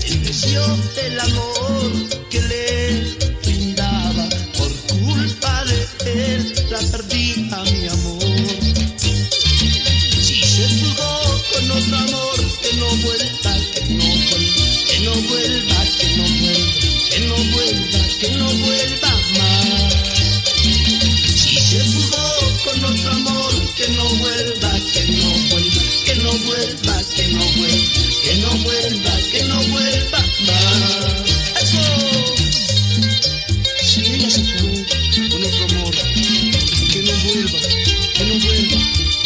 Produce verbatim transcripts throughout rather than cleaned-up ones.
Despreció el amor que le brindaba, por culpa de él la perdí a mi amor. Si se fugó con otro amor, que no vuelva, que no vuelva, que no vuelva, que no vuelva, que no vuelva, que no vuelva más. Si se fugó con otro amor, que no vuelva, que no vuelva, que no vuelva, que no vuelva, que no vuelva, que no vuelva más. ¡Eso! Si ella se fugó con otro amor, que no vuelva, que no vuelva.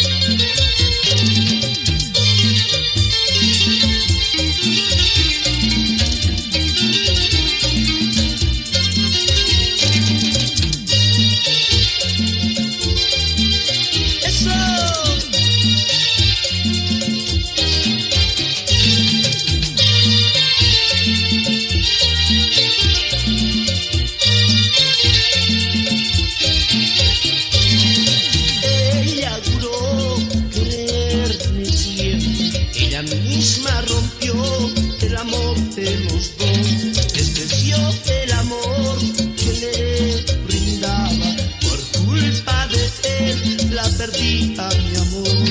Misma rompió el amor de los dos, despreció el amor que le brindaba, por culpa de él la perdí a mi amor.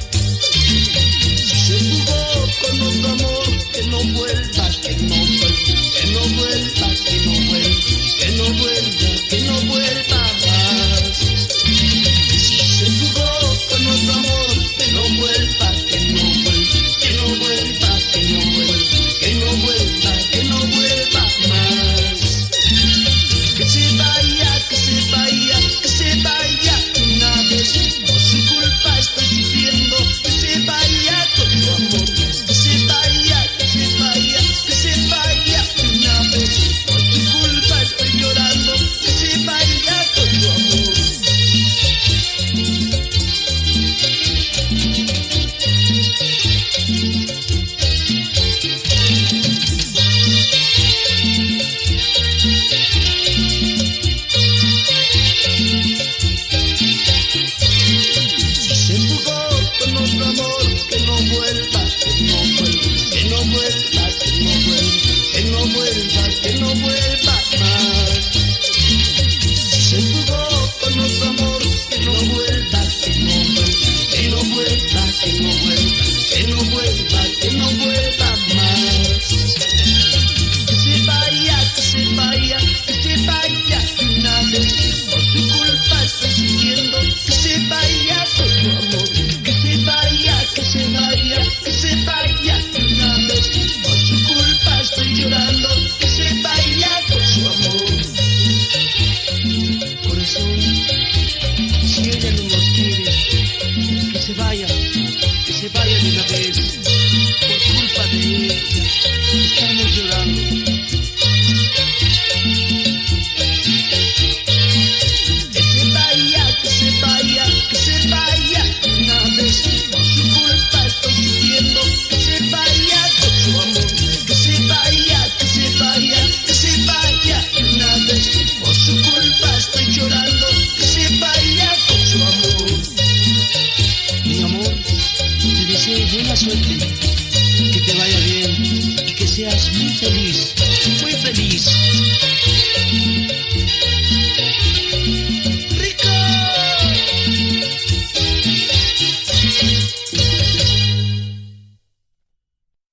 Si se fugó con otro amor, que no vuelva, que no vuelva, que no vuelva, que no vuelva, que no vuelva, que no vuelva más. Si se fugó con otro amor, que no vuelva, que no vuelva, que no vuelva, que no vuelva, que no vuelva, que no vuelva más. Que se vaya, que se vaya, que se vaya una vez. Por su culpa estoy sufriendo. Que se vaya con tu amor. Que se vaya, que se vaya, que se vaya una vez. Por tu culpa estoy llorando. Que se vaya con tu amor. Si se fugó con otro amor, que no vuelva, que no vuelva, que no vuelva, que no vuelva, que no vuelva, que no vuelva más.